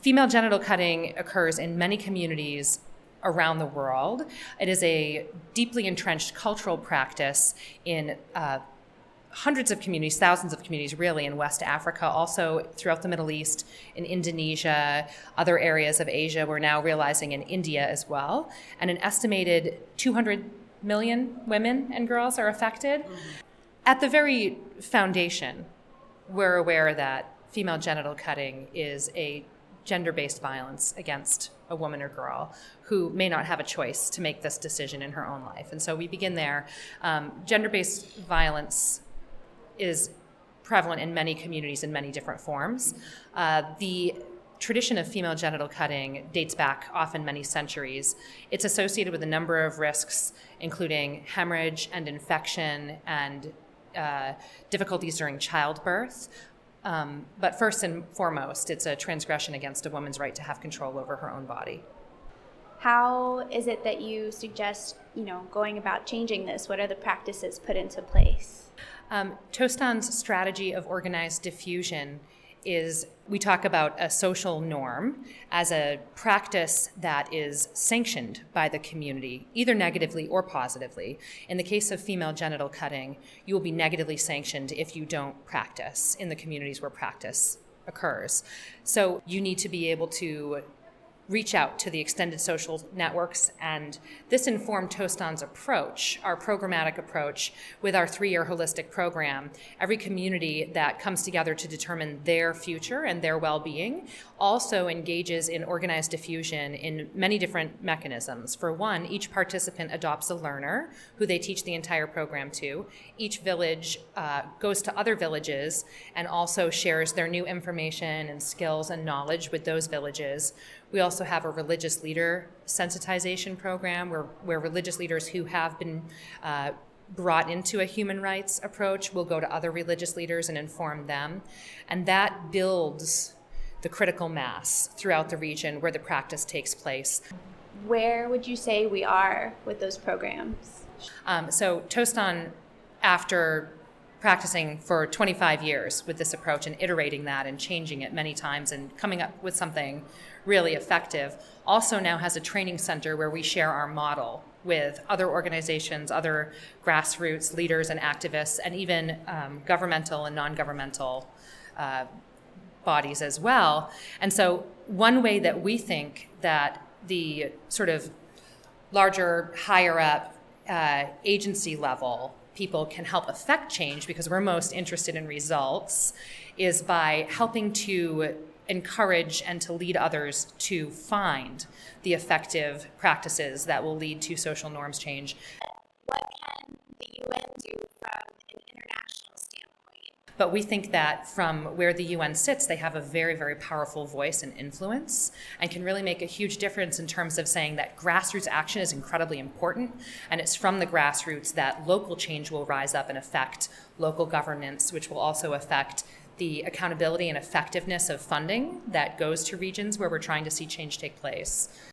Female genital cutting occurs in many communities around the world. It is a deeply entrenched cultural practice in hundreds of communities, thousands of communities really, in West Africa, also throughout the Middle East, in Indonesia, other areas of Asia. We're now realizing in India as well. And an estimated 200 million women and girls are affected. At the very foundation, we're aware that female genital cutting is a gender-based violence against a woman or girl who may not have a choice to make this decision in her own life. And so we begin there. Gender-based violence is prevalent in many communities in many different forms. The tradition of female genital cutting dates back often many centuries. It's associated with a number of risks, including hemorrhage and infection and difficulties during childbirth. But first and foremost, it's a transgression against a woman's right to have control over her own body. How is it that you suggest, going about changing this? What are the practices put into place? Tostan's strategy of organized diffusion is, we talk about a social norm as a practice that is sanctioned by the community, either negatively or positively. In the case of female genital cutting, you will be negatively sanctioned if you don't practice in the communities where practice occurs. So you need to be able to reach out to the extended social networks, and this informed Tostan's approach, our programmatic approach, with our 3-year holistic program. Every community that comes together to determine their future and their well-being also engages in organized diffusion in many different mechanisms. For one, each participant adopts a learner who they teach the entire program to. Each village goes to other villages and also shares their new information and skills and knowledge with those villages. We also have a religious leader sensitization program where religious leaders who have been brought into a human rights approach will go to other religious leaders and inform them. And that builds the critical mass throughout the region where the practice takes place. Where would you say we are with those programs? So Tostan, after practicing for 25 years with this approach and iterating that and changing it many times and coming up with something really effective, also now has a training center where we share our model with other organizations, other grassroots leaders and activists, and even governmental and non-governmental bodies as well. And so one way that we think that the sort of larger, higher up agency level people can help affect change, because we're most interested in results, is by helping to encourage and to lead others to find the effective practices that will lead to social norms change. What can the UN do from an international standpoint? But we think that from where the UN sits, they have a very, very powerful voice and influence and can really make a huge difference in terms of saying that grassroots action is incredibly important, and it's from the grassroots that local change will rise up and affect local governance, which will also affect the accountability and effectiveness of funding that goes to regions where we're trying to see change take place.